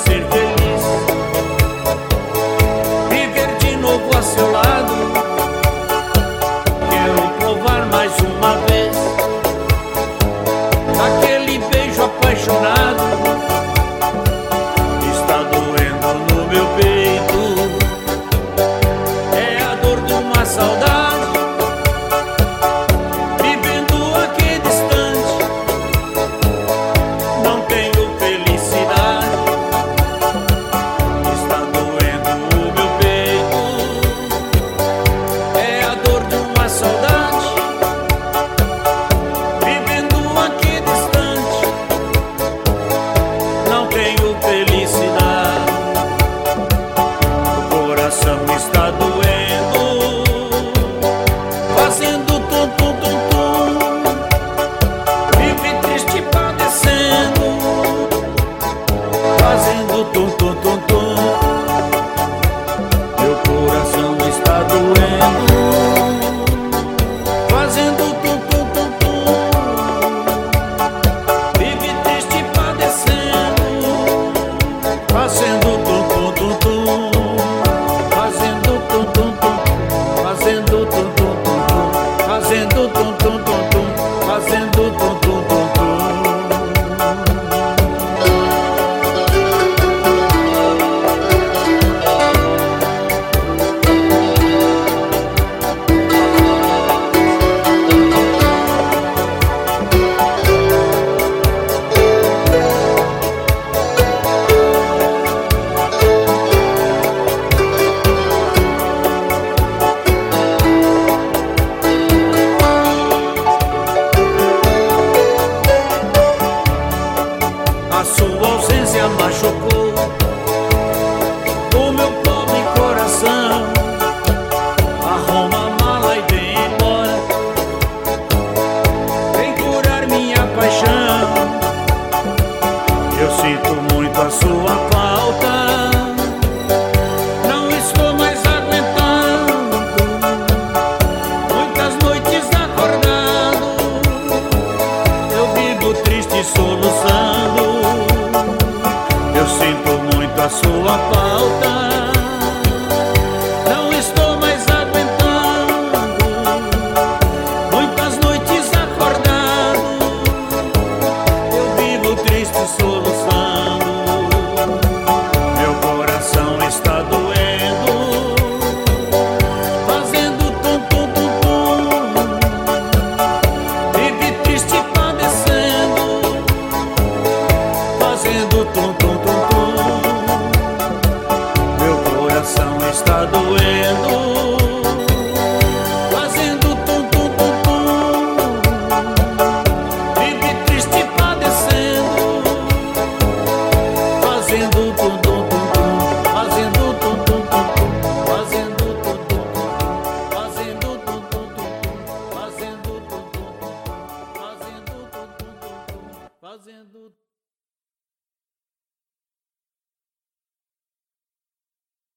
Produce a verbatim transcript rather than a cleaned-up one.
ser feliz, viver de novo a seu lado. Quero provar mais uma vez aquele beijo apaixonado. Está doendo no meu peito, é a dor de uma saudade, vivendo aqui distante. Não tenho felicidade. Está doendo o meu peito, é a dor de uma saudade, vivendo aqui distante. Não tenho felicidade. O coração está doendo, fazendo tum tum tum tum. Vive triste padecendo, fazendo tum tum tum tum. Meu coração está doendo, fazendo tum tum tum tum. Vive triste padecendo, fazendo tum tum tum tum. Fazendo tum tum tum, fazendo tum tum tum tum, fazendo tum tum tum tum, fazendo tum tum tum tum. A sua ausência machucou o meu pobre coração. Arruma a mala e vem embora, vem curar minha paixão. Eu sinto muito a sua falta, não estou mais aguentando. Muitas noites acordado, eu vivo triste soluçando. Eu sinto muito a sua falta, não estou mais aguentando. Muitas noites acordado, eu vivo triste soluçando. Meu coração está doendo, fazendo tum tum tum tum. Vive triste padecendo, fazendo tum tum tum tum. Meu coração está doendo,